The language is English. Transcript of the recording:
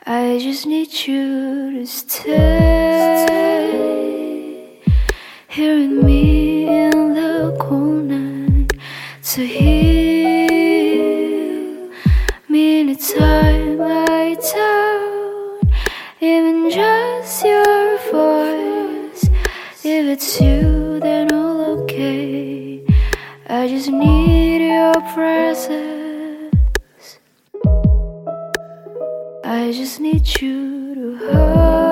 I just need you to stay here with me in the cold night, to heal me in the time I doubt even just your voice. If it's you, then all okay. I just need your presence. I just need you to hold